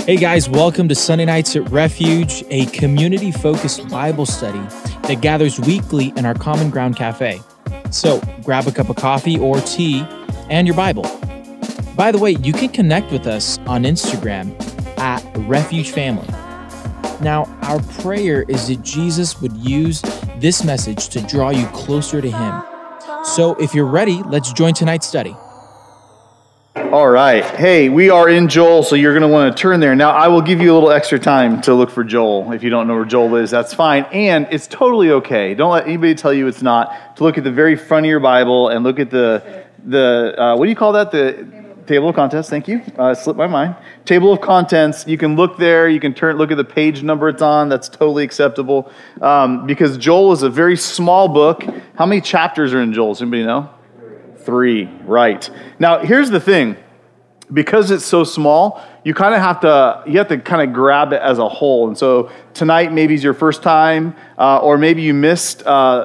Hey guys, welcome to Sunday Nights at Refuge, a community-focused Bible study that gathers weekly in our Common Ground Cafe. So grab a cup of coffee or tea and your Bible. By the way, you can connect with us on Instagram at Refuge Family. Now, our prayer is that Jesus would use this message to draw you closer to Him. So if you're ready, let's join tonight's study. All right. Hey, we are in Joel, so you're going to want to turn there. Now, I will give you a little extra time to look for Joel. If you don't know where Joel is, that's fine. And it's totally okay. Don't let anybody tell you it's not. To look at the very front of your Bible and look at the what do you call that? The table of contents. Thank you. It slipped my mind. Table of contents. You can look there. You can look at the page number it's on. That's totally acceptable. Because Joel is a very small book. How many chapters are in Joel? Does anybody know? 3, right. Now, here's the thing. Because it's so small, you have to kind of grab it as a whole. And so tonight maybe is your first time, or maybe you missed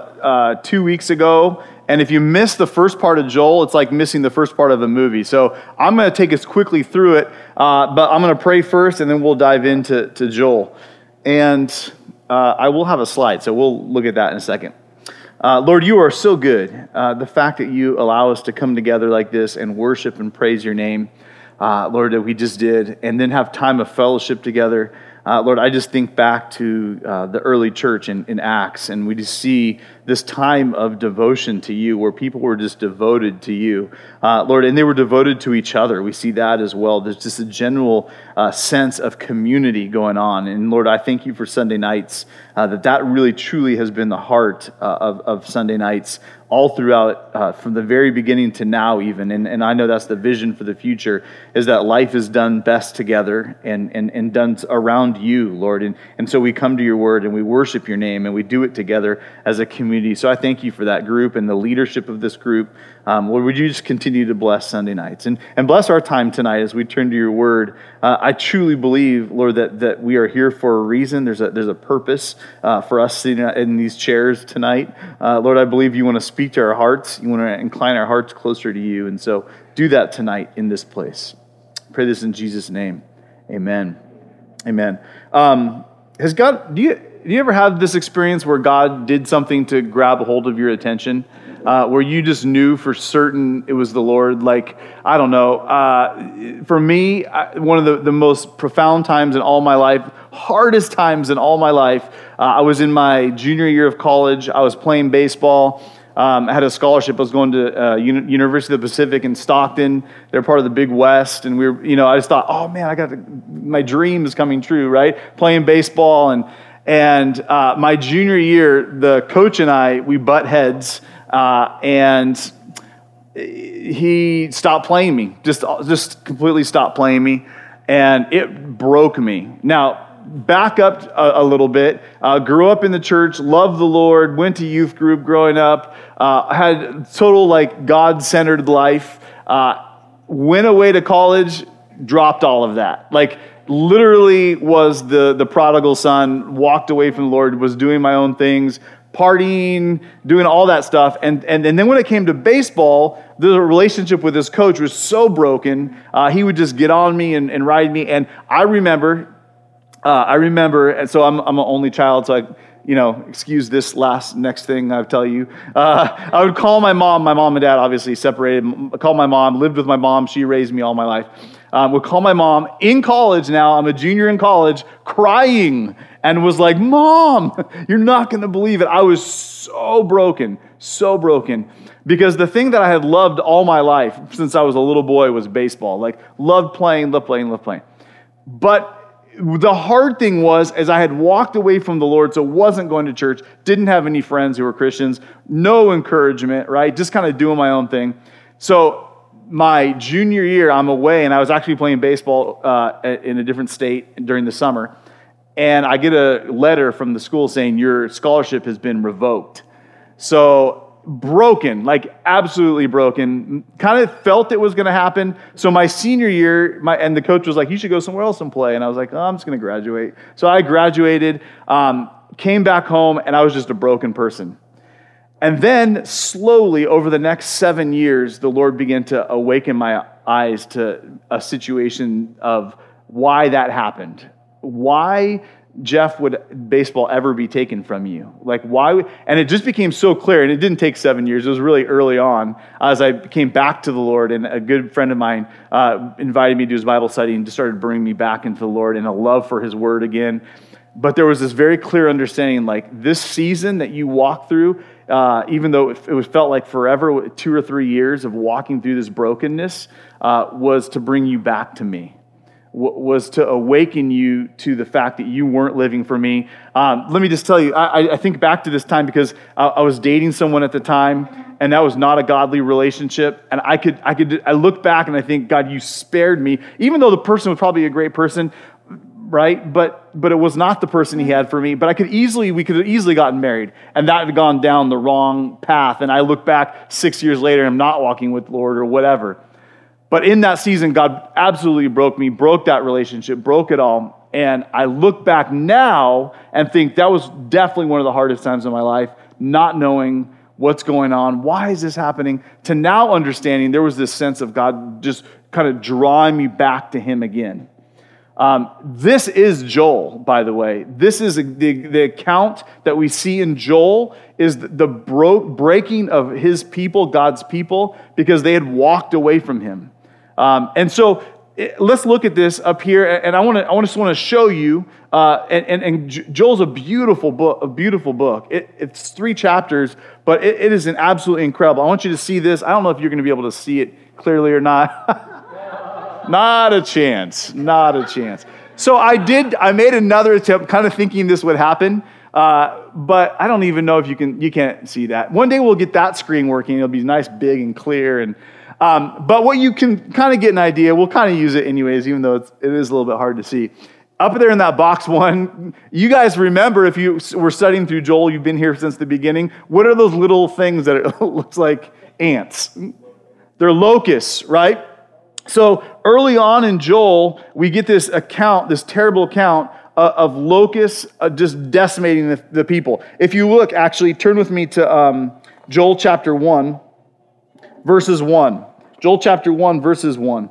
2 weeks ago. And if you missed the first part of Joel, it's like missing the first part of a movie. So I'm going to take us quickly through it, but I'm going to pray first, and then we'll dive into Joel. And I will have a slide, so we'll look at that in a second. Lord, you are so good. The fact that you allow us to come together like this and worship and praise your name, Lord, that we just did, and then have time of fellowship together. Lord, I just think back to the early church in Acts, and we just see this time of devotion to you where people were just devoted to you, Lord, and they were devoted to each other. We see that as well. There's just a general sense of community going on. And Lord, I thank you for Sunday nights, that really truly has been the heart of Sunday nights all throughout, from the very beginning to now even. And I know that's the vision for the future, is that life is done best together and done around you, Lord. And so we come to your word and we worship your name and we do it together as a community. So I thank you for that group and the leadership of this group. Lord, would you just continue to bless Sunday nights and bless our time tonight as we turn to your word. I truly believe, Lord, that we are here for a reason. There's a purpose for us sitting in these chairs tonight. Lord, I believe you want to speak to our hearts. You want to incline our hearts closer to you. And so do that tonight in this place. I pray this in Jesus' name. Amen. Amen. Do you ever have this experience where God did something to grab a hold of your attention, where you just knew for certain it was the Lord? Like, I don't know. For me, one of the most profound times in all my life, hardest times in all my life, I was in my junior year of college. I was playing baseball. I had a scholarship. I was going to University of the Pacific in Stockton. They're part of the Big West. And we were, I just thought, oh man, my dream is coming true, right? Playing baseball. And my junior year, the coach and I, we butt heads, and he stopped playing me, just completely stopped playing me, and it broke me. Now, back up a little bit, grew up in the church, loved the Lord, went to youth group growing up, had total God-centered life, went away to college, dropped all of that. Literally was the prodigal son, walked away from the Lord, was doing my own things, partying, doing all that stuff. And then when it came to baseball, the relationship with this coach was so broken. He would just get on me and ride me. And I remember, and so I'm an only child, so excuse this next thing I'll tell you. I would call my mom. My mom and dad obviously separated. I called my mom, lived with my mom. She raised me all my life. Would call my mom in college now. I'm a junior in college, crying, and was like, Mom, you're not going to believe it. I was so broken, because the thing that I had loved all my life since I was a little boy was baseball. Loved playing. But the hard thing was, as I had walked away from the Lord, so wasn't going to church, didn't have any friends who were Christians, no encouragement, right? Just kind of doing my own thing. So my junior year, I'm away, and I was actually playing baseball in a different state during the summer, and I get a letter from the school saying, your scholarship has been revoked. So broken, absolutely broken. Kind of felt it was going to happen. So my senior year, and the coach was like, you should go somewhere else and play. And I was like, oh, I'm just going to graduate. So I graduated, came back home, and I was just a broken person. And then slowly over the next 7 years, the Lord began to awaken my eyes to a situation of why that happened. Why, Jeff, would baseball ever be taken from you? Like, why? And it just became so clear, and it didn't take 7 years. It was really early on as I came back to the Lord, and a good friend of mine invited me to his Bible study and just started bringing me back into the Lord and a love for his word again. But there was this very clear understanding, like, this season that you walk through, even though it felt like forever, 2 or 3 years of walking through this brokenness, was to bring you back to me. Was to awaken you to the fact that you weren't living for me. Let me just tell you, I think back to this time because I was dating someone at the time, and that was not a godly relationship. And I look back and I think, God, you spared me, even though the person was probably a great person, right? But it was not the person he had for me. But we could have easily gotten married, and that had gone down the wrong path. And I look back 6 years later, and I'm not walking with the Lord or whatever. But in that season, God absolutely broke me, broke that relationship, broke it all. And I look back now and think that was definitely one of the hardest times in my life, not knowing what's going on. Why is this happening? To now understanding there was this sense of God just kind of drawing me back to him again. This is Joel, by the way. This is the account that we see in Joel is the breaking of his people, God's people, because they had walked away from him. And so let's look at this up here, and I just want to show you. And Joel's a beautiful book. It's 3 chapters, but it is an absolutely incredible. I want you to see this. I don't know if you're going to be able to see it clearly or not. Not a chance. So I made another attempt, kind of thinking this would happen. But I don't even know if you can't see that. One day we'll get that screen working. It'll be nice, big, and clear. And but what you can kind of get an idea, we'll kind of use it anyways, even though it is a little bit hard to see. Up there in that box 1, you guys remember, if you were studying through Joel, you've been here since the beginning, what are those little things that it looks like ants? They're locusts, right? So early on in Joel, we get this terrible account of locusts just decimating the people. If you look, actually, turn with me to Joel chapter 1, verses 1. Joel chapter 1, verses 1.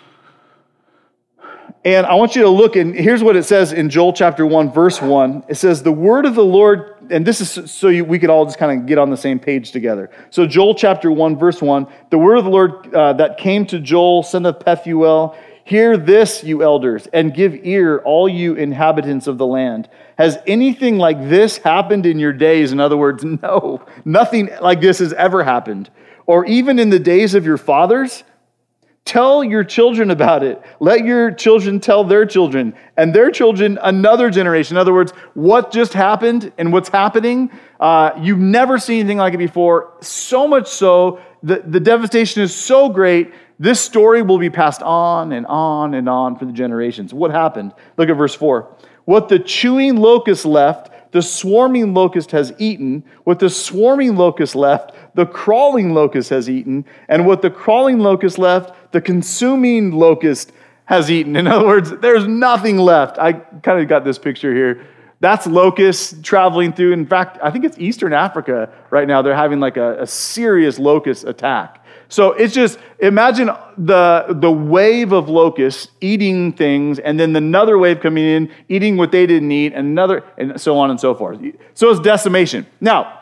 And I want you to look, and here's what it says in Joel chapter 1, verse 1. It says, the word of the Lord, and this is so we could all just kind of get on the same page together. So Joel chapter 1, verse 1, the word of the Lord that came to Joel, son of Pethuel, hear this, you elders, and give ear, all you inhabitants of the land. Has anything like this happened in your days? In other words, no, nothing like this has ever happened. Or even in the days of your fathers? Tell your children about it. Let your children tell their children, and their children another generation. In other words, what just happened and what's happening, you've never seen anything like it before. So much so, the devastation is so great, this story will be passed on and on and on for the generations. What happened? Look at verse 4. What the chewing locust left, the swarming locust has eaten. What the swarming locust left, the crawling locust has eaten. And what the crawling locust left, the consuming locust has eaten. In other words, there's nothing left. I kind of got this picture here. That's locusts traveling through. In fact, I think it's Eastern Africa right now. They're having like a serious locust attack. So it's just, imagine the wave of locusts eating things, and then another wave coming in, eating what they didn't eat, and another, and so on and so forth. So it's decimation. Now,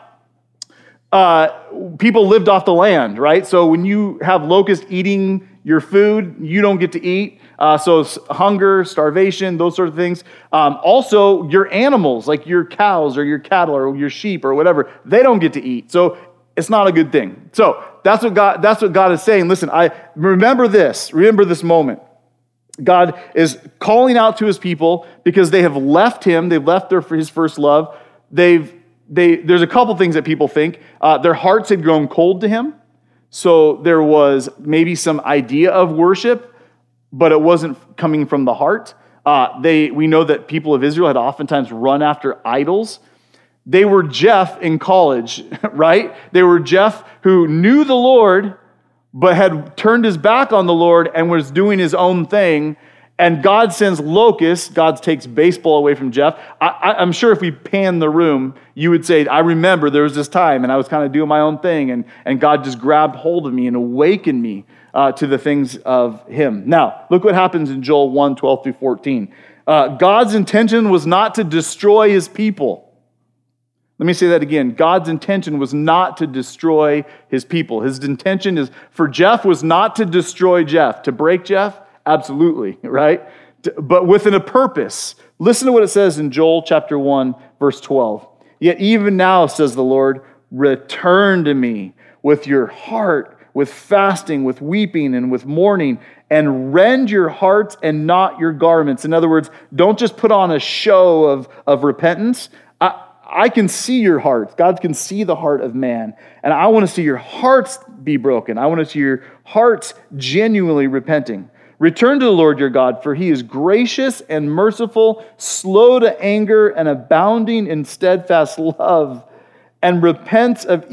people lived off the land, right? So when you have locusts eating your food, you don't get to eat. So it's hunger, starvation, those sort of things. Also, your animals, like your cows or your cattle or your sheep or whatever, they don't get to eat. So it's not a good thing. So that's what God is saying. Listen, remember this moment. God is calling out to his people because they have left him. They've left his first love. There's a couple things that people think. Their hearts had grown cold to him. So there was maybe some idea of worship, but it wasn't coming from the heart. We know that people of Israel had oftentimes run after idols. They were Jeff in college, right? They were Jeff who knew the Lord, but had turned his back on the Lord and was doing his own thing. and God sends locusts. God takes baseball away from Jeff. I'm sure if we pan the room, you would say, I remember there was this time, and I was kind of doing my own thing, and God just grabbed hold of me and awakened me to the things of him. Now, look what happens in Joel 1, 12 through 14. God's intention was not to destroy his people. Let me say that again. God's intention was not to destroy his people. His intention is for Jeff was not to destroy Jeff. To break Jeff? Absolutely, right? But within a purpose. Listen to what it says in Joel chapter 1, verse 12. Yet even now, says the Lord, return to me with your heart, with fasting, with weeping, and with mourning, and rend your hearts and not your garments. In other words, don't just put on a show of repentance. I can see your hearts. God can see the heart of man. And I want to see your hearts be broken. I want to see your hearts genuinely repenting. Return to the Lord your God, for he is gracious and merciful, slow to anger, and abounding in steadfast love, and repents of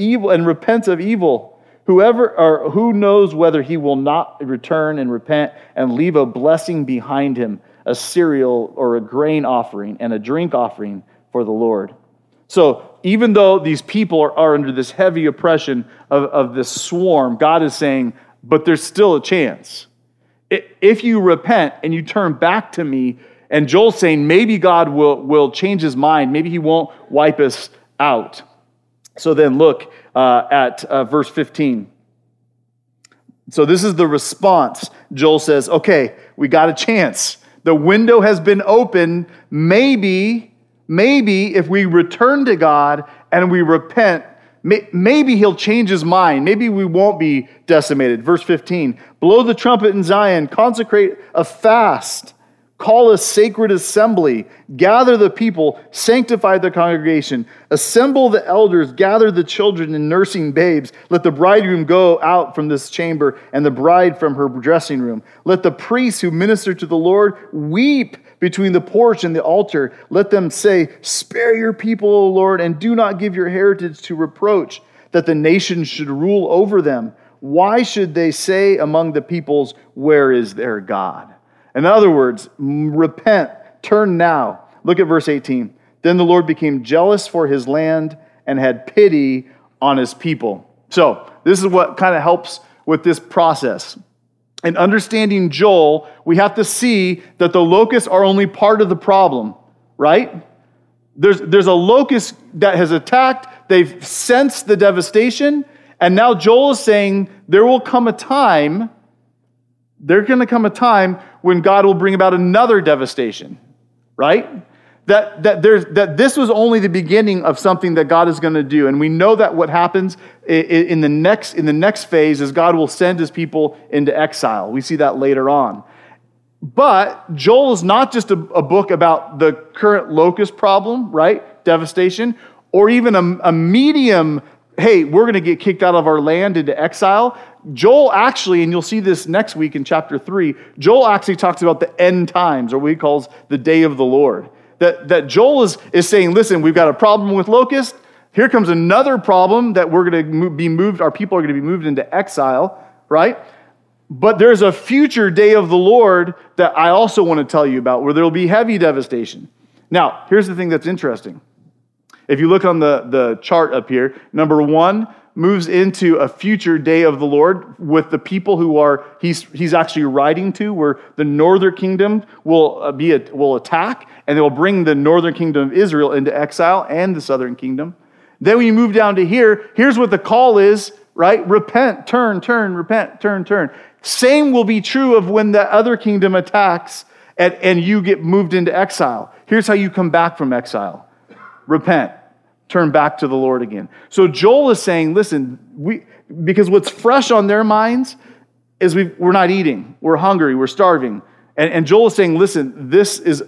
evil. Who knows whether he will not return and repent and leave a blessing behind him, a cereal or a grain offering and a drink offering for the Lord. So even though these people are under this heavy oppression of this swarm, God is saying, but there's still a chance. If you repent and you turn back to me, and Joel's saying maybe God will change his mind. Maybe he won't wipe us out. So then look at verse 15. So this is the response. Joel says, okay, we got a chance. The window has been opened. Maybe if we return to God and we repent, maybe he'll change his mind. Maybe we won't be decimated. Verse 15, blow the trumpet in Zion, consecrate a fast, call a sacred assembly, gather the people, sanctify the congregation, assemble the elders, gather the children and nursing babes. Let the bridegroom go out from this chamber and the bride from her dressing room. Let the priests who minister to the Lord weep between the porch and the altar. Let them say, spare your people, O Lord, and do not give your heritage to reproach, that the nations should rule over them. Why should they say among the peoples, where is their God? In other words, repent, turn now. Look at verse 18. Then the Lord became jealous for his land and had pity on his people. So this is what kind of helps with this process. In understanding Joel, we have to see that the locusts are only part of the problem, right? There's a locust that has attacked. They've sensed the devastation. And now Joel is saying there will come a time, there's going to come a time when God will bring about another devastation, right? That this was only the beginning of something that God is going to do. And we know that what happens in the next phase is God will send his people into exile. We see that later on. But Joel is not just a book about the current locust problem, right? Devastation, or even a medium, hey, we're going to get kicked out of our land into exile. Joel actually, and you'll see this next week in chapter 3, Joel actually talks about the end times, or what he calls the day of the Lord. That Joel is saying, listen, we've got a problem with locusts. Here comes another problem that we're going to be moved, our people are going to be moved into exile, right? But there's a future day of the Lord that I also want to tell you about, where there will be heavy devastation. Now, here's the thing that's interesting. If you look on the chart up here, number 1 moves into a future day of the Lord with the people who he's actually writing to, where the northern kingdom will attack, and they will bring the northern kingdom of Israel into exile and the southern kingdom. Then when you move down to here, here's what the call is, right? Repent, turn, repent, turn. Same will be true of when the other kingdom attacks and you get moved into exile. Here's how you come back from exile. Repent. Turn back to the Lord again. So Joel is saying, listen, because what's fresh on their minds is we're not eating, we're hungry, we're starving. And Joel is saying, listen, this is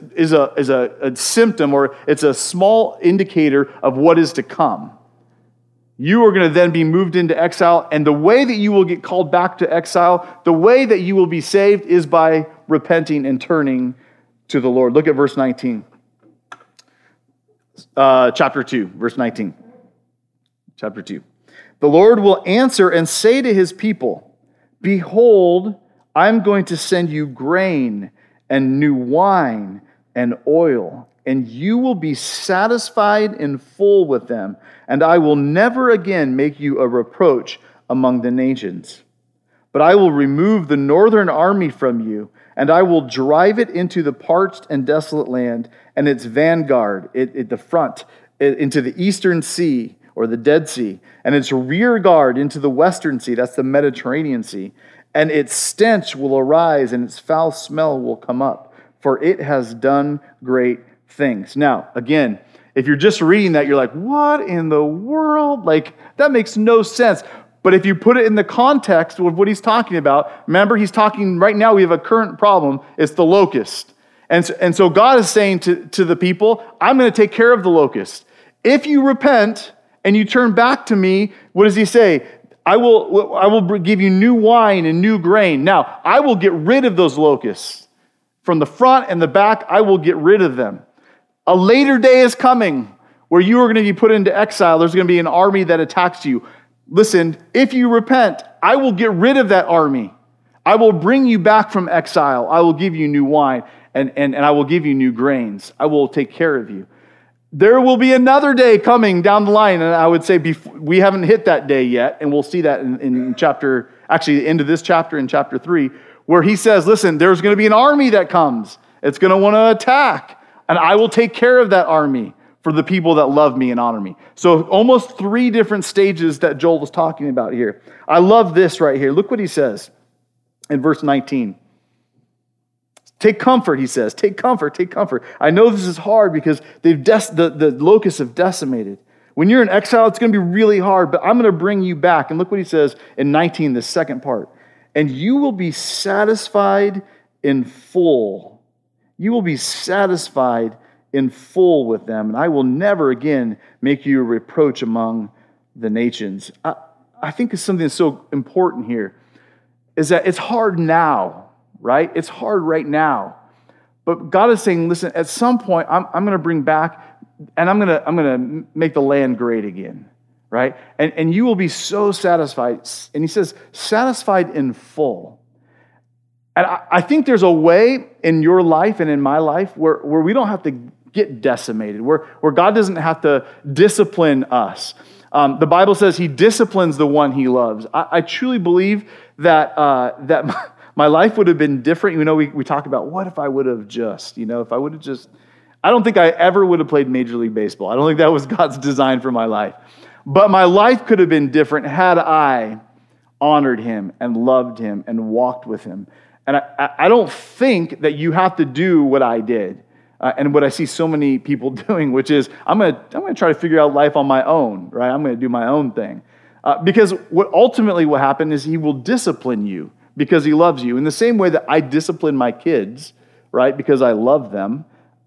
a symptom, or it's a small indicator of what is to come. You are going to then be moved into exile, and the way that you will get called back to exile, the way that you will be saved is by repenting and turning to the Lord. Look at verse 19. Chapter 2, verse 19. Chapter 2. The Lord will answer and say to his people, behold, I'm going to send you grain and new wine and oil, and you will be satisfied in full with them, and I will never again make you a reproach among the nations. But I will remove the northern army from you, and I will drive it into the parched and desolate land, and its vanguard, the front, into the eastern sea, or the Dead Sea, and its rear guard into the western sea, that's the Mediterranean Sea. And its stench will arise, and its foul smell will come up, for it has done great things. Now, again, if you're just reading that, you're like, what in the world? Like, that makes no sense. But if you put it in the context of what he's talking about, remember, he's talking, right now we have a current problem, it's the locust. And so God is saying to the people, I'm going to take care of the locust. If you repent and you turn back to me, what does he say? I will give you new wine and new grain. Now, I will get rid of those locusts. From the front and the back, I will get rid of them. A later day is coming where you are going to be put into exile. There's going to be an army that attacks you. Listen, if you repent, I will get rid of that army. I will bring you back from exile. I will give you new wine and I will give you new grains. I will take care of you. There will be another day coming down the line, and I would say we haven't hit that day yet, and we'll see that in the end of this chapter, in chapter 3, where he says, listen, there's going to be an army that comes. It's going to want to attack, and I will take care of that army for the people that love me and honor me. So almost 3 different stages that Joel was talking about here. I love this right here. Look what he says in verse 19. Take comfort, he says. Take comfort, take comfort. I know this is hard because the locusts have decimated. When you're in exile, it's going to be really hard, but I'm going to bring you back. And look what he says in 19, the second part. And you will be satisfied in full. You will be satisfied in full with them, and I will never again make you a reproach among the nations. I think it's something that's so important here, is that it's hard now, right? It's hard right now. But God is saying, listen, at some point, I'm going to bring back, and I'm going to make the land great again, right? And you will be so satisfied. And he says, satisfied in full. And I think there's a way in your life and in my life where we don't have to get decimated, where God doesn't have to discipline us. The Bible says he disciplines the one he loves. I truly believe that my life would have been different. You know, we talk about what if I would have just, if I would have just, I don't think I ever would have played Major League Baseball. I don't think that was God's design for my life. But my life could have been different had I honored him and loved him and walked with him. And I don't think that you have to do what I did. And what I see so many people doing, which is, I'm going to try to figure out life on my own, right? I'm going to do my own thing. Because what ultimately will happen is he will discipline you because he loves you. In the same way that I discipline my kids, right, because I love them,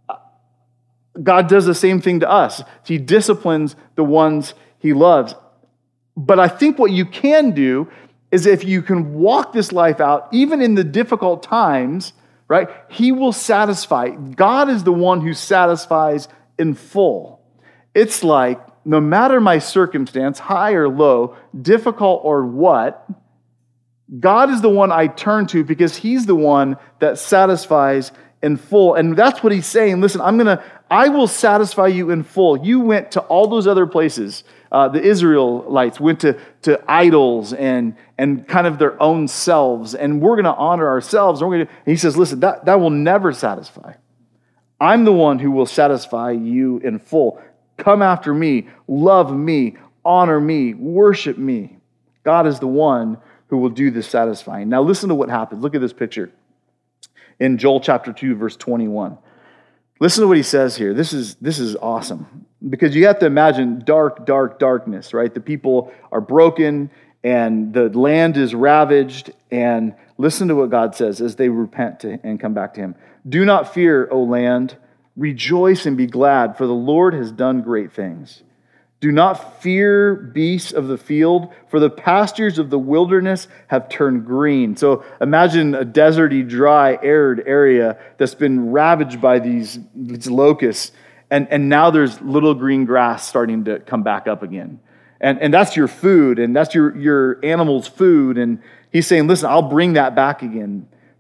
God does the same thing to us. He disciplines the ones he loves. But I think what you can do is if you can walk this life out, even in the difficult times, right? He will satisfy. God is the one who satisfies in full. It's like, no matter my circumstance, high or low, difficult or what, God is the one I turn to because he's the one that satisfies in full. And that's what he's saying. Listen, I will satisfy you in full. You went to all those other places. The Israelites went to idols and kind of their own selves, and we're going to honor ourselves. And he says, listen, that will never satisfy. I'm the one who will satisfy you in full. Come after me, love me, honor me, worship me. God is the one who will do the satisfying. Now listen to what happens. Look at this picture in Joel chapter 2, verse 21. Listen to what he says here. This is awesome. Because you have to imagine darkness, right? The people are broken and the land is ravaged. And listen to what God says as they repent and come back to him. Do not fear, O land. Rejoice and be glad, for the Lord has done great things. Do not fear beasts of the field, for the pastures of the wilderness have turned green. So imagine a deserty, dry, arid area that's been ravaged by these locusts. And now there's little green grass starting to come back up again. And that's your food, and that's your animal's food. And he's saying, listen, I'll bring that back again.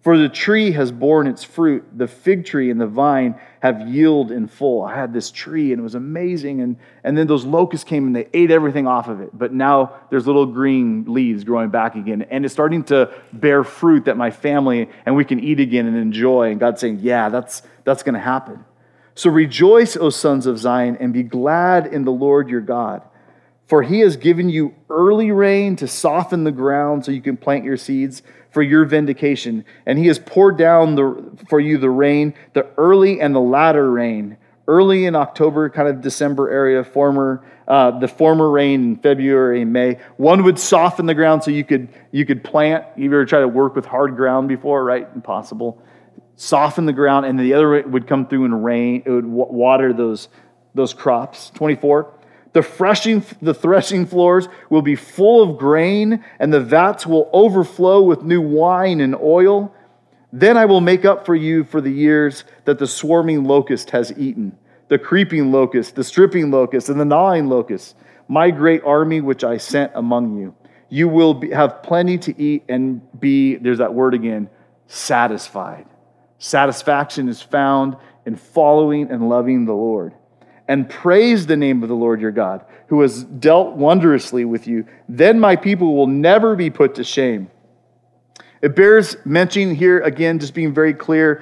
For the tree has borne its fruit, the fig tree and the vine have yield in full. I had this tree and it was amazing. And then those locusts came and they ate everything off of it. But now there's little green leaves growing back again. And it's starting to bear fruit that my family and we can eat again and enjoy. And God's saying, yeah, that's going to happen. So rejoice, O sons of Zion, and be glad in the Lord your God. For he has given you early rain to soften the ground so you can plant your seeds for your vindication. And he has poured down for you the rain, the early and the latter rain. Early in October, kind of December area, the former rain in February and May. One would soften the ground so you could plant. You've ever tried to work with hard ground before, right? Impossible. Soften the ground, and the other would come through and rain. It would water those crops. 24. The threshing floors will be full of grain, and the vats will overflow with new wine and oil. Then I will make up for you for the years that the swarming locust has eaten, the creeping locust, the stripping locust, and the gnawing locust, my great army which I sent among you. You will have plenty to eat and be, there's that word again, satisfied. Satisfaction is found in following and loving the Lord. And praise the name of the Lord your God, who has dealt wondrously with you. Then my people will never be put to shame. It bears mentioning here, again, just being very clear,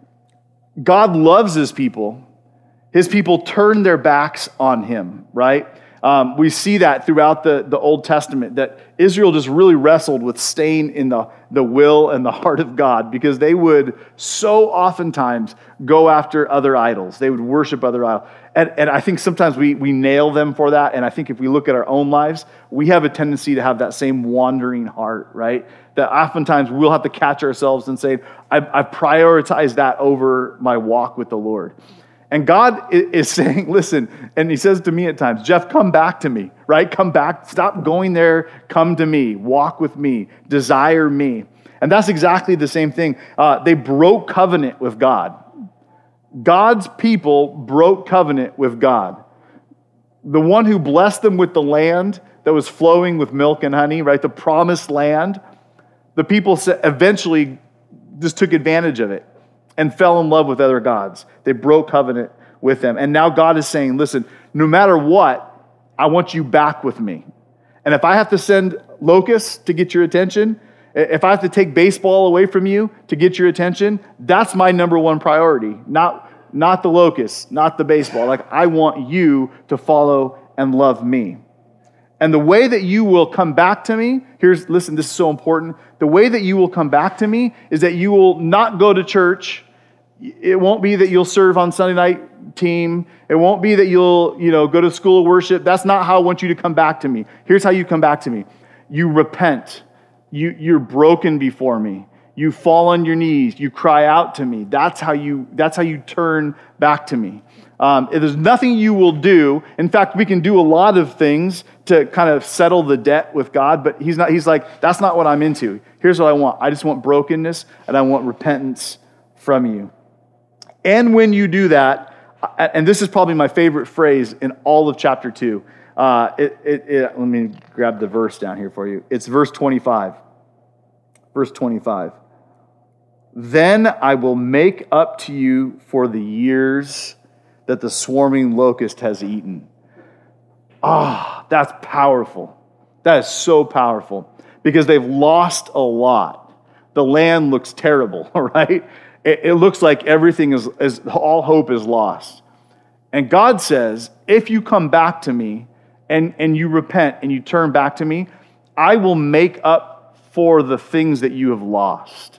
God loves his people. His people turn their backs on him, right? We see that throughout the Old Testament, that Israel just really wrestled with staying in the will and the heart of God, because they would so oftentimes go after other idols. They would worship other idols. And I think sometimes we nail them for that. And I think if we look at our own lives, we have a tendency to have that same wandering heart, right? That oftentimes we'll have to catch ourselves and say, I've prioritized that over my walk with the Lord. And God is saying, listen, and he says to me at times, Jeff, come back to me, right? Come back. Stop going there. Come to me. Walk with me. Desire me. And that's exactly the same thing. They broke covenant with God. God's people broke covenant with God. The one who blessed them with the land that was flowing with milk and honey, right? The promised land. The people eventually just took advantage of it and fell in love with other gods. They broke covenant with them. And now God is saying, listen, no matter what, I want you back with me. And if I have to send locusts to get your attention, if I have to take baseball away from you to get your attention, that's my number one priority. Not the locusts, not the baseball. Like, I want you to follow and love me. And the way that you will come back to me, listen, this is so important. The way that you will come back to me is that you will not go to church. It won't be that you'll serve on Sunday night team. It won't be that you'll, go to school of worship. That's not how I want you to come back to me. Here's how you come back to me. You repent. You're broken before me. You fall on your knees. You cry out to me. That's how you turn back to me. There's nothing you will do. In fact, we can do a lot of things to kind of settle the debt with God, but he's like, that's not what I'm into. Here's what I want. I just want brokenness, and I want repentance from you. And when you do that, and this is probably my favorite phrase in all of chapter 2. Let me grab the verse down here for you. It's verse 25. Verse 25. Then I will make up to you for the years that the swarming locust has eaten. That's powerful. That is so powerful, because they've lost a lot. The land looks terrible, right? It looks like everything is all hope is lost. And God says, if you come back to me and you repent and you turn back to me, I will make up for the things that you have lost.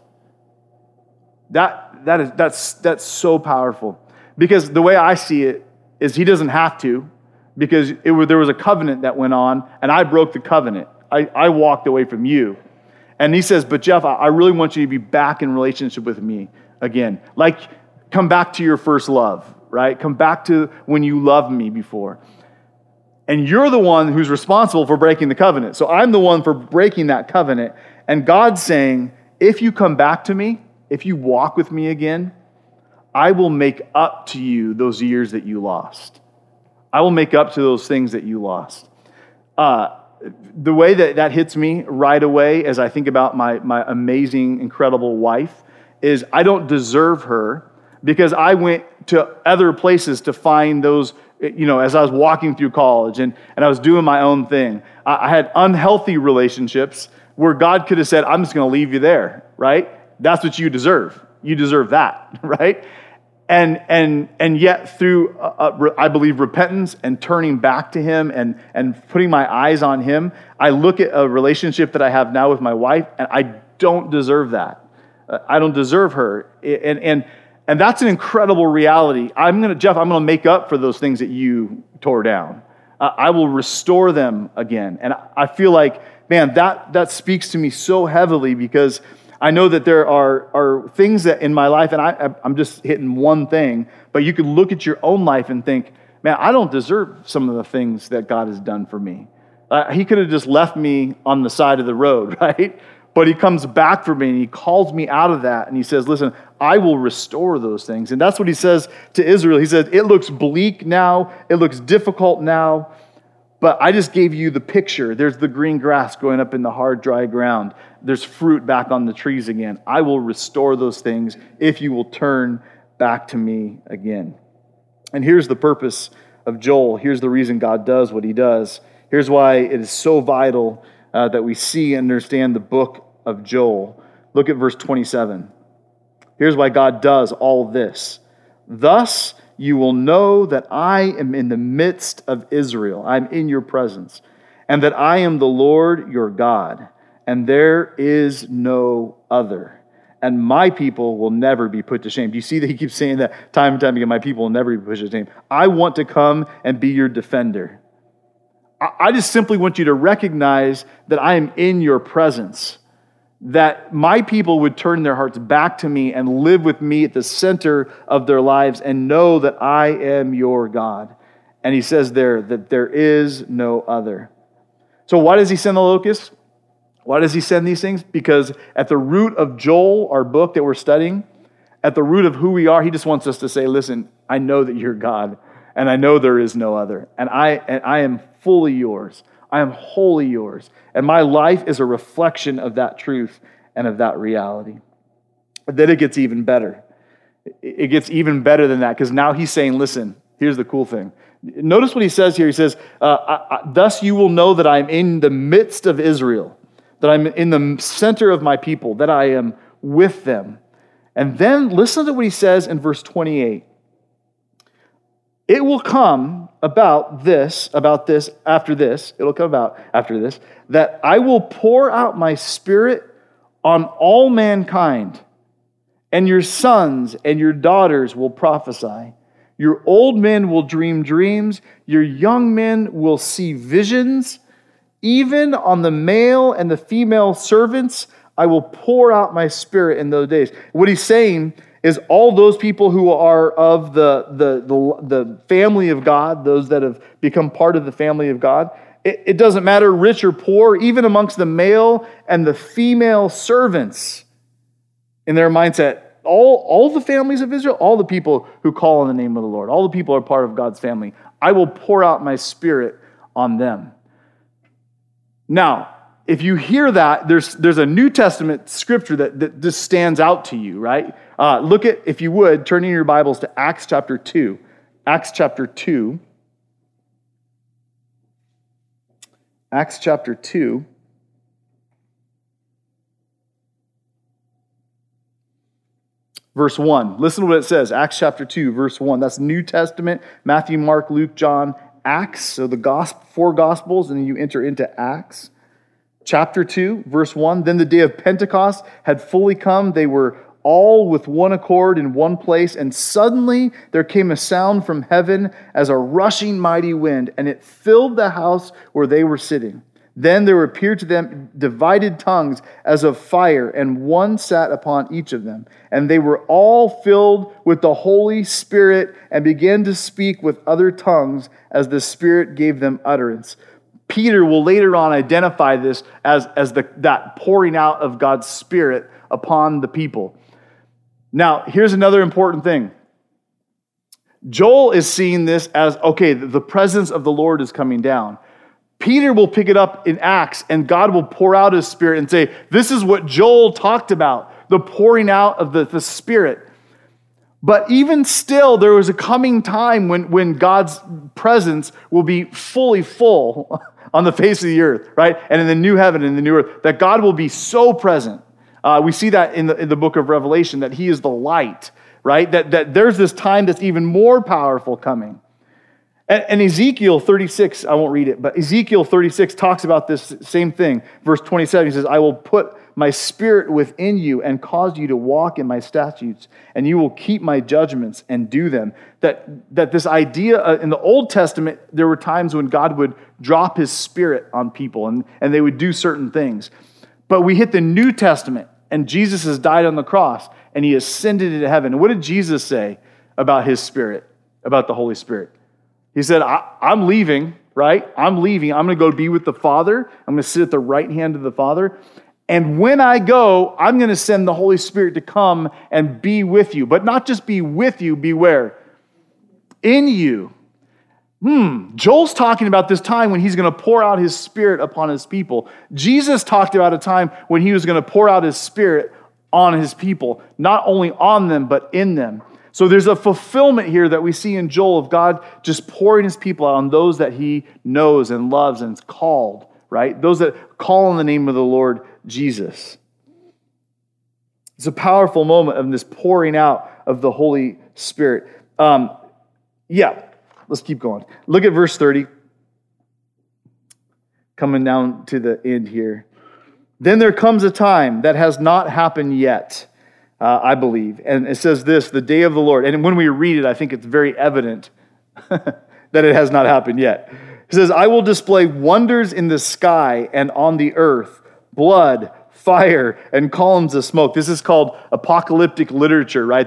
That's so powerful. Because the way I see it is he doesn't have to, because there was a covenant that went on, and I broke the covenant. I walked away from you. And he says, but Jeff, I really want you to be back in relationship with me again. Like, come back to your first love, right? Come back to when you loved me before. And you're the one who's responsible for breaking the covenant. So I'm the one for breaking that covenant. And God's saying, if you come back to me, if you walk with me again, I will make up to you those years that you lost. I will make up to those things that you lost. The way that hits me right away as I think about my amazing, incredible wife, is I don't deserve her because I went to other places to find those, as I was walking through college and I was doing my own thing. I had unhealthy relationships where God could have said, I'm just going to leave you there, right? That's what you deserve. You deserve that, right? And yet through, I believe, repentance and turning back to Him and putting my eyes on Him, I look at a relationship that I have now with my wife, and I don't deserve that. I don't deserve her. And that's an incredible reality. Jeff, I'm going to make up for those things that you tore down. I will restore them again. And I feel like, man, that speaks to me so heavily because I know that there are things that in my life, and I'm just hitting one thing, but you could look at your own life and think, man, I don't deserve some of the things that God has done for me. He could have just left me on the side of the road, right? But He comes back for me and He calls me out of that and He says, listen, I will restore those things. And that's what He says to Israel. He says, it looks bleak now, it looks difficult now, but I just gave you the picture. There's the green grass growing up in the hard, dry ground. There's fruit back on the trees again. I will restore those things if you will turn back to me again. And here's the purpose of Joel. Here's the reason God does what He does. Here's why it is so vital that we see and understand the book of Joel. Look at verse 27. Here's why God does all this. Thus you will know that I am in the midst of Israel. I'm in your presence. And that I am the Lord your God. And there is no other. And my people will never be put to shame. Do you see that He keeps saying that time and time again? My people will never be put to shame. I want to come and be your defender. I just simply want you to recognize that I am in your presence. That my people would turn their hearts back to me and live with me at the center of their lives and know that I am your God. And He says there that there is no other. So why does He send the locusts? Why does He send these things? Because at the root of Joel, our book that we're studying, at the root of who we are, He just wants us to say, listen, I know that you're God, and I know there is no other. And I am fully yours. I am wholly yours. And my life is a reflection of that truth and of that reality. But then it gets even better. It gets even better than that, because now He's saying, listen, here's the cool thing. Notice what He says here. He says, thus you will know that I'm in the midst of Israel, that I'm in the center of my people, that I am with them. And then listen to what He says in verse 28. It will come about this, after this, it'll come about after this, that I will pour out my Spirit on all mankind, and your sons and your daughters will prophesy. Your old men will dream dreams, your young men will see visions. Even on the male and the female servants, I will pour out my Spirit in those days. What He's saying is all those people who are of the family of God, those that have become part of the family of God, it doesn't matter rich or poor, even amongst the male and the female servants, in their mindset, all the families of Israel, all the people who call on the name of the Lord, all the people are part of God's family, I will pour out my Spirit on them. Now, if you hear that, there's a New Testament scripture that just stands out to you, right? Look at, if you would, turn in your Bibles to Acts chapter 2. Acts chapter 2. Acts chapter 2. Verse 1. Listen to what it says. Acts chapter 2, verse 1. That's New Testament. Matthew, Mark, Luke, John, Acts. So the four Gospels, and then you enter into Acts. Chapter 2, verse 1, then the day of Pentecost had fully come. They were all with one accord in one place, and suddenly there came a sound from heaven as a rushing mighty wind, and it filled the house where they were sitting. Then there appeared to them divided tongues as of fire, and one sat upon each of them. And they were all filled with the Holy Spirit and began to speak with other tongues as the Spirit gave them utterance. Peter will later on identify this as that pouring out of God's Spirit upon the people. Now, here's another important thing. Joel is seeing this as, okay, the presence of the Lord is coming down. Peter will pick it up in Acts, and God will pour out His Spirit and say, this is what Joel talked about. the pouring out of the Spirit. But even still, there was a coming time when God's presence will be fully full on the face of the earth, right? And in the new heaven and the new earth, that God will be so present. We see that in the book of Revelation, that he is the light, right? That there's this time that's even more powerful coming. And Ezekiel 36, I won't read it, but Ezekiel 36 talks about this same thing. Verse 27, he says, I will put my spirit within you and cause you to walk in my statutes, and you will keep my judgments and do them. That this idea, in the Old Testament, there were times when God would drop his spirit on people, and they would do certain things. But we hit the New Testament, and Jesus has died on the cross, and he ascended into heaven. And what did Jesus say about his spirit, about the Holy Spirit? He said, I'm leaving, right? I'm leaving. I'm going to go be with the Father. I'm going to sit at the right hand of the Father. And when I go, I'm going to send the Holy Spirit to come and be with you. But not just be with you, be where? In you. Joel's talking about this time when he's going to pour out his Spirit upon his people. Jesus talked about a time when he was going to pour out his Spirit on his people. Not only on them, but in them. So there's a fulfillment here that we see in Joel of God just pouring his people out on those that he knows and loves and is called, right? Those that call on the name of the Lord Jesus. It's a powerful moment of this pouring out of the Holy Spirit. Let's keep going. Look at verse 30. Coming down to the end here. Then there comes a time that has not happened yet, I believe. And it says this, the day of the Lord. And when we read it, I think it's very evident that it has not happened yet. It says, I will display wonders in the sky and on the earth, blood, fire, and columns of smoke. This is called apocalyptic literature, right?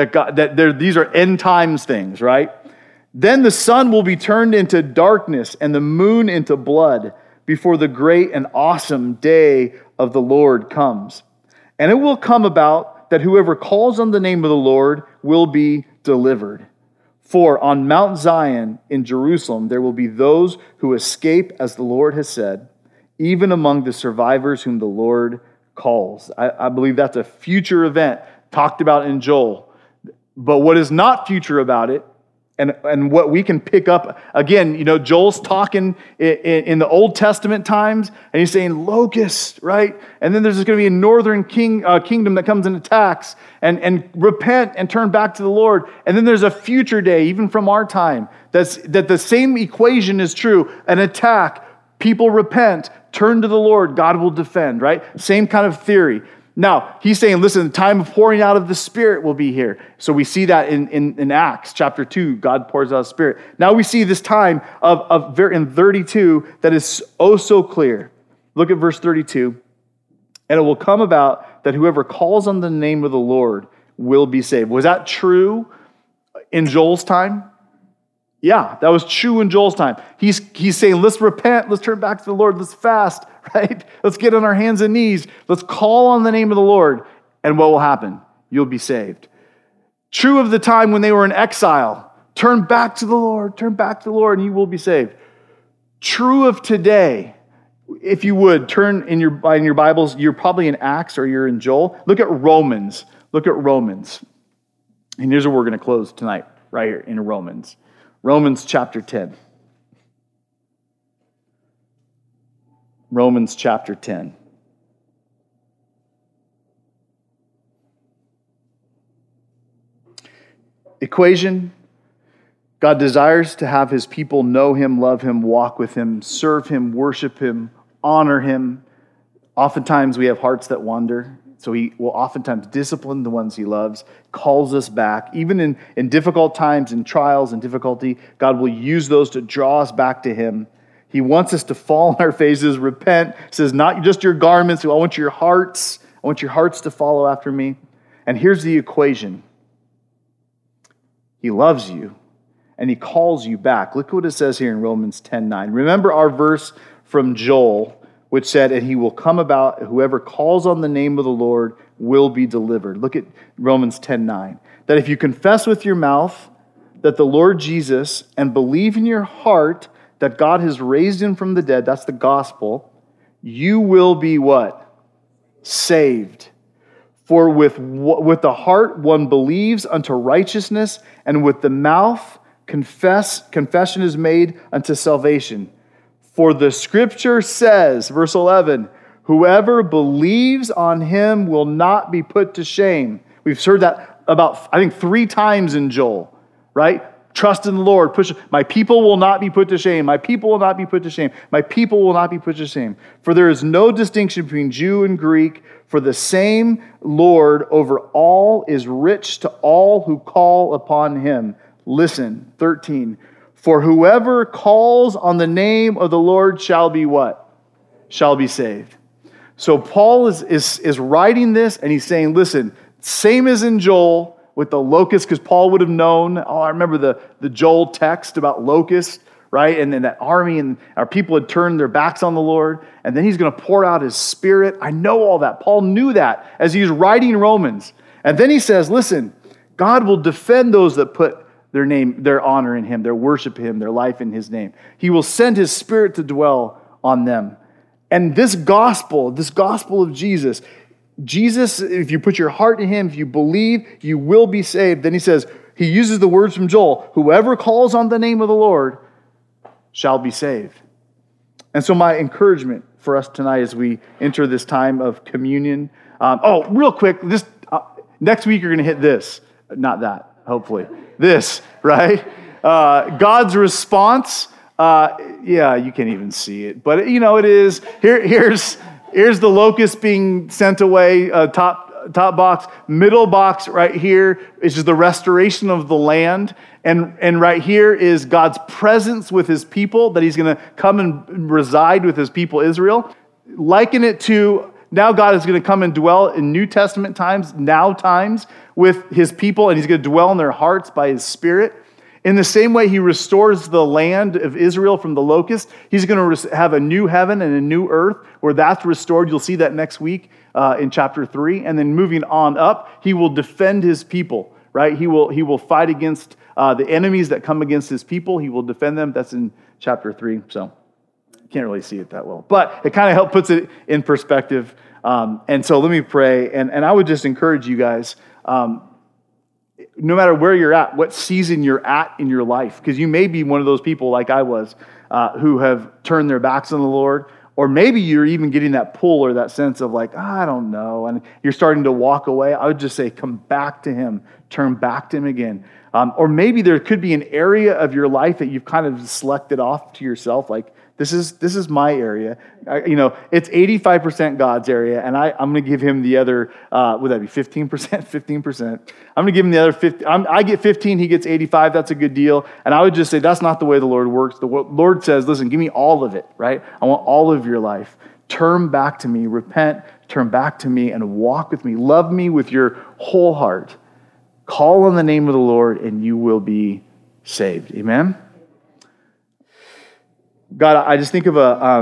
These are end times things, right? Then the sun will be turned into darkness and the moon into blood before the great and awesome day of the Lord comes. And it will come about that whoever calls on the name of the Lord will be delivered. For on Mount Zion in Jerusalem there will be those who escape, as the Lord has said, even among the survivors whom the Lord calls. I believe that's a future event talked about in Joel. But what is not future about it, and what we can pick up, again, Joel's talking in the Old Testament times, and he's saying locusts, right? And then there's going to be a northern kingdom that comes and attacks, and repent and turn back to the Lord. And then there's a future day, even from our time, that the same equation is true. An attack, people repent, turn to the Lord, God will defend, right? Same kind of theory. Now, he's saying, listen, the time of pouring out of the Spirit will be here. So we see that in Acts chapter 2, God pours out the Spirit. Now we see this time in 32 that is oh so clear. Look at verse 32. And it will come about that whoever calls on the name of the Lord will be saved. Was that true in Joel's time? Yeah, that was true in Joel's time. He's saying, let's repent, let's turn back to the Lord, let's fast, right? Let's get on our hands and knees. Let's call on the name of the Lord. And what will happen? You'll be saved. True of the time when they were in exile. Turn back to the Lord, and you will be saved. True of today. If you would, turn in your Bibles, you're probably in Acts or you're in Joel. Look at Romans. And here's where we're going to close tonight, right here in Romans. Romans chapter 10. Romans chapter 10. Equation: God desires to have his people know him, love him, walk with him, serve him, worship him, honor him. Oftentimes we have hearts that wander, so he will oftentimes discipline the ones he loves, calls us back. Even in difficult times, in trials and difficulty, God will use those to draw us back to him. He wants us to fall on our faces, repent. He says, not just your garments, I want your hearts. I want your hearts to follow after me. And here's the equation. He loves you, and he calls you back. Look what it says here in Romans 10:9. Remember our verse from Joel, which said, and he will come about, whoever calls on the name of the Lord will be delivered. Look at Romans 10:9. That if you confess with your mouth that the Lord Jesus and believe in your heart that God has raised him from the dead, that's the gospel, you will be what? Saved. For with the heart one believes unto righteousness, and with the mouth confession is made unto salvation. For the scripture says, verse 11, whoever believes on him will not be put to shame. We've heard that about, I think, 3 times in Joel, right? Trust in the Lord. My people will not be put to shame. My people will not be put to shame. My people will not be put to shame. For there is no distinction between Jew and Greek, for the same Lord over all is rich to all who call upon him. Listen, 13. For whoever calls on the name of the Lord shall be what? Shall be saved. So Paul is writing this, and he's saying, listen, same as in Joel, with the locust, because Paul would have known. Oh, I remember the Joel text about locusts, right? And then that army and our people had turned their backs on the Lord. And then he's going to pour out his Spirit. I know all that. Paul knew that as he was writing Romans. And then he says, listen, God will defend those that put their honor in him, their worship him, their life in his name. He will send his Spirit to dwell on them. And this gospel of Jesus, if you put your heart in him, if you believe, you will be saved. Then he uses the words from Joel, whoever calls on the name of the Lord shall be saved. And so my encouragement for us tonight as we enter this time of communion. Real quick, next week you're going to hit this. Not that, hopefully. This, right? God's response. You can't even see it. But, it is. Here's the locust being sent away, top box. Middle box right here is just the restoration of the land. And right here is God's presence with his people, that he's going to come and reside with his people Israel. Liken it to, now God is going to come and dwell in New Testament times, now times, with his people, and he's going to dwell in their hearts by his Spirit. In the same way he restores the land of Israel from the locust, he's going to have a new heaven and a new earth where that's restored. You'll see that next week in chapter 3. And then moving on up, he will defend his people, right? He will fight against the enemies that come against his people. He will defend them. That's in chapter 3. So you can't really see it that well. But it kind of puts it in perspective. And so let me pray. And I would just encourage you guys, no matter where you're at, what season you're at in your life, because you may be one of those people like I was who have turned their backs on the Lord, or maybe you're even getting that pull or that sense of like, I don't know, and you're starting to walk away. I would just say, come back to him, turn back to him again. Or maybe there could be an area of your life that you've kind of selected off to yourself, like, this is my area. It's 85% God's area, and I'm going to give him the other, would that be 15%? 15%. I'm going to give him the other 50. I get 15, he gets 85. That's a good deal. And I would just say that's not the way the Lord works. The Lord says, listen, give me all of it, right? I want all of your life. Turn back to me, repent, turn back to me, and walk with me. Love me with your whole heart. Call on the name of the Lord, and you will be saved. Amen? God, I just think of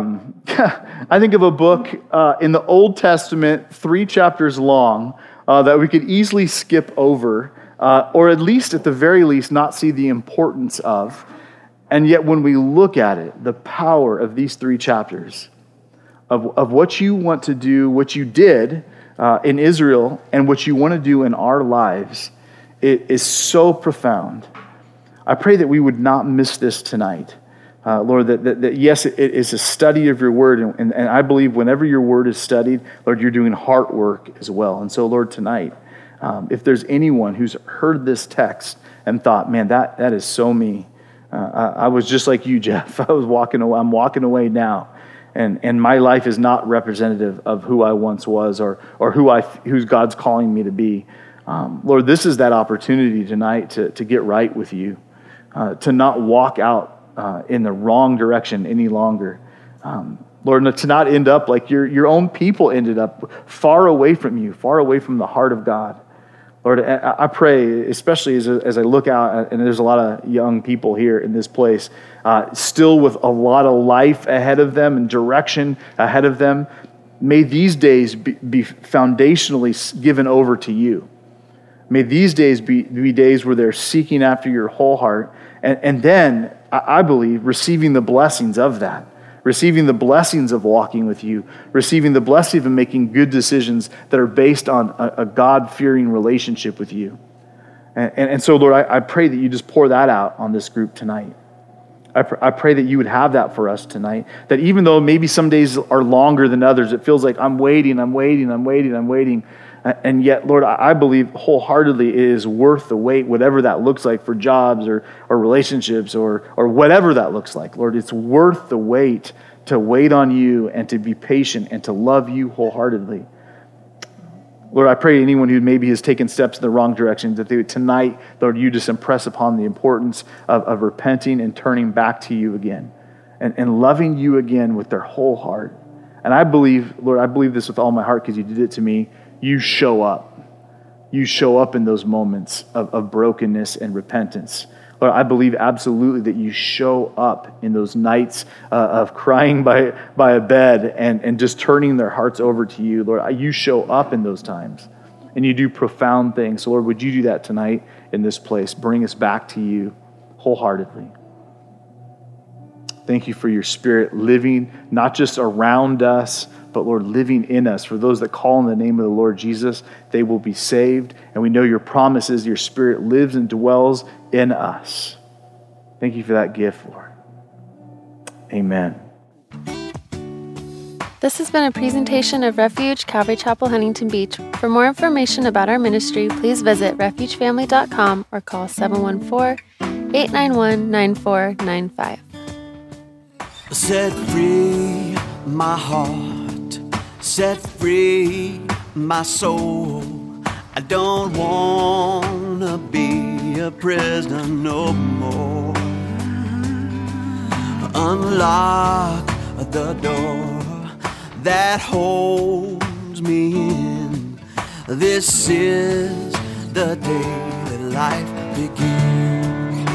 a book in the Old Testament, 3 chapters long, that we could easily skip over, or at the very least, not see the importance of. And yet when we look at it, the power of these 3 chapters, of what you want to do, what you did in Israel, and what you want to do in our lives, it is so profound. I pray that we would not miss this tonight. Lord, that yes, it is a study of your word, and I believe whenever your word is studied, Lord, you're doing heart work as well. And so, Lord, tonight, if there's anyone who's heard this text and thought, man, that is so me. I was just like you, Jeff. I'm walking away now, and my life is not representative of who I once was or who's God's calling me to be. Lord, this is that opportunity tonight to get right with you, to not walk out in the wrong direction any longer. Lord, to not end up like your own people ended up, far away from you, far away from the heart of God. Lord, I pray, especially as I look out, and there's a lot of young people here in this place, still with a lot of life ahead of them and direction ahead of them. May these days be foundationally given over to you. May these days be days where they're seeking after your whole heart, and then, I believe, receiving the blessings of that. receiving the blessings of walking with you, receiving the blessing of making good decisions that are based on a God-fearing relationship with you. And so, Lord, I pray that you just pour that out on this group tonight. I pray that you would have that for us tonight, that even though maybe some days are longer than others, it feels like I'm waiting. And yet, Lord, I believe wholeheartedly it is worth the wait, whatever that looks like for jobs or relationships or whatever that looks like. Lord, it's worth the wait to wait on you and to be patient and to love you wholeheartedly. Lord, I pray anyone who maybe has taken steps in the wrong direction, that they would tonight, Lord, you just impress upon the importance of repenting and turning back to you again and loving you again with their whole heart. And I believe, Lord, I believe this with all my heart because you did it to me. You show up. You show up in those moments of brokenness and repentance. Lord, I believe absolutely that you show up in those nights of crying by a bed and just turning their hearts over to you. Lord, you show up in those times and you do profound things. So Lord, would you do that tonight in this place? Bring us back to you wholeheartedly. Thank you for your Spirit living not just around us, but Lord, living in us. For those that call on the name of the Lord Jesus, they will be saved. And we know your promise is your Spirit lives and dwells in us. Thank you for that gift, Lord. Amen. This has been a presentation of Refuge Calvary Chapel, Huntington Beach. For more information about our ministry, please visit refugefamily.com or call 714-891-9495. Set free my heart, set free my soul. I don't want to be a prisoner no more. Unlock the door that holds me in. This is the day that life begins.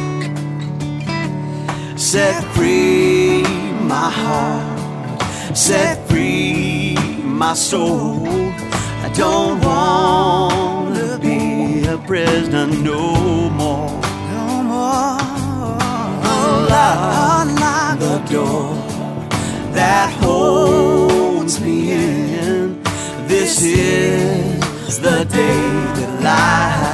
Set free my heart, set free my soul. I don't want to be a prisoner no more. No more. Unlock the door that holds me in. This is the day that life